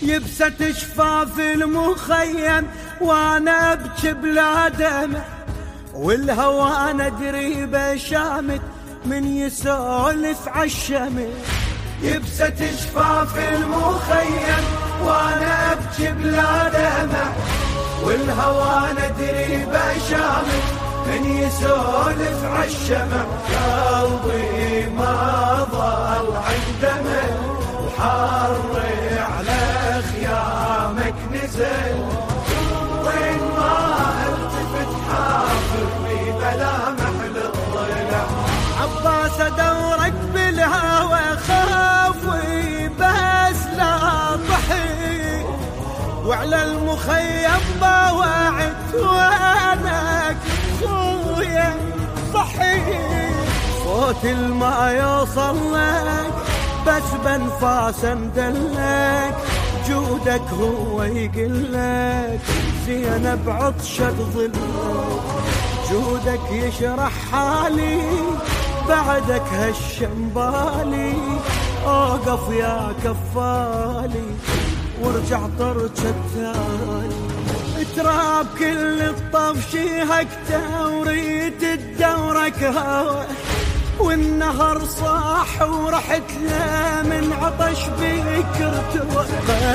يبسة شفاف المخيم وانا ابكي بلا دمع، والهوى ندري بشامت من يسولف عالشمع. يبسة شفاف المخيم وانا ابكي بلا دمع، والهوى ندري بشامت من يسولف عالشمع. قلبي ما ضل عندما وحر على خيامك نزل، وين ما التفت حافظني بلا محل الضلع. عباس ادورك بالهوى خافي بس لا ضحي، وعلى المخيم بوعد وانك خويا صحي. صوت الما يوصل لك بس بنفاس مدلك، جودك هو يقلك زينب عطشة ظلك. جودك يشرح حالي بعدك هشم بالي، اوقف يا كفالي وارجع طرش التالي. تراب كل الطف شيهكته وريت الدورك هوا، والنهر صاح ورحت له من عطش بيك ارتوى.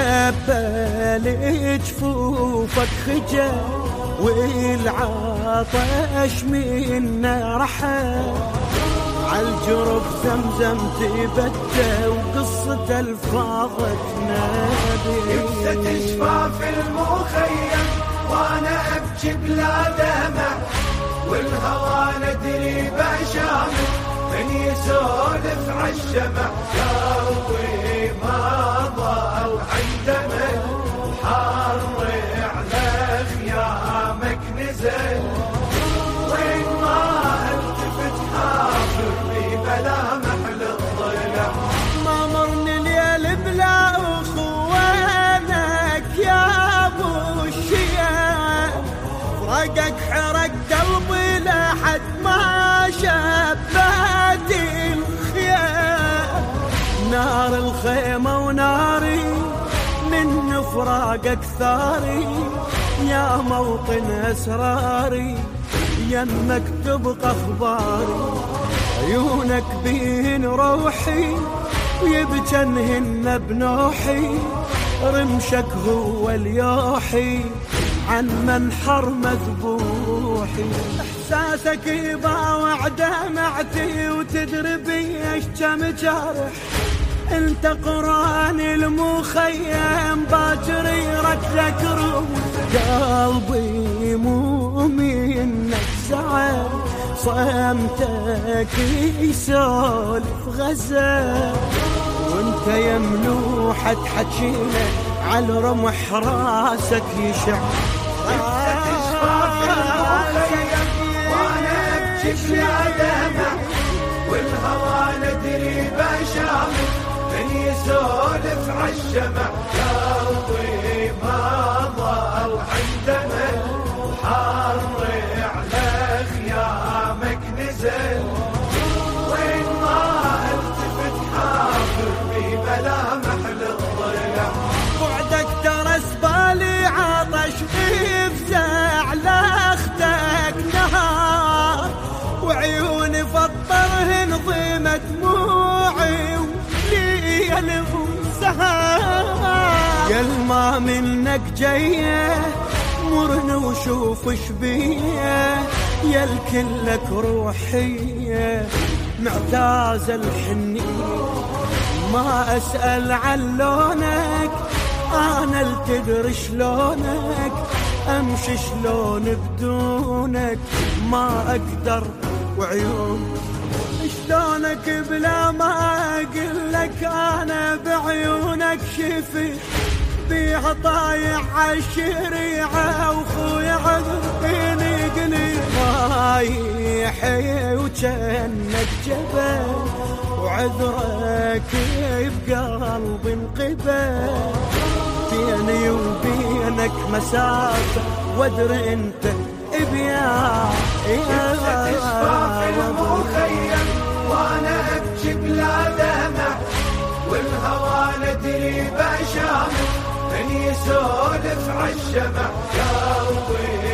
قبل جفوفك خجل والعطش منه رحل، عالجرب زمزم تبدى وقصة الفاظك نادي. يبسة شفاف المخيم وانا ابكي بلا دمع، والهوى ندري بشامل من يسولف عالشمع. قلبي ما ضل عندما وحر على خيامك نزل، وين ما التفت حافظني بلا محل الضلع. ما مرني الليل بلا اخوانك يا ابو الشياب، فرقك حرق قلبي لحد ما شبت الخيام. نار الخيمة وناري من فراقك ثاري، يا موطن اسراري يمك تبقى اخباري. عيونك بين روحي ويبجنهن بنوحي، رمشك هو اليوحي عن منحر مذبوحي. احساسك يباوع دمعتي وتدري بيش كم جرح، انت قران المخيم باكر يردك روح. قلبي مو منك زعل صمتك يسولف غزل، وانت يملوحة حجينا على رمح راسك يشع. وانا ابكي بلا دمع، والهوى ندري بشامل من يسولف عالشمع. قلبي ما ضل عندما وحر على خيامك نزل، وين ما التفت حافظني بلا محل الضلع. بعدك ترى سبالي عطش بيفزع لاختك نهار، وعيوني فطرهن ضيمة دموعي وليل وسهار. يا الما منك جايه مرن وشوف شبيه، يا الكلك روحيه معتاز الحنيه. ما اسأل عن لونك انا التدري شلونك، امشي شلون بدونك ما اقدر. وعيون شلونك بلا ما اقلك انا بعيونك شفي، بيها طايع عالشريعة وخويا عذبيني قلي. رايحي وجنك جبل وعذرك بقلبي انقبل، بيني وبينك مسافة وادري انت بيا. تشفى المخيم وانا ابكي بلا دمع، والهوى ندري بشامل من يسولف عالشمع قلبي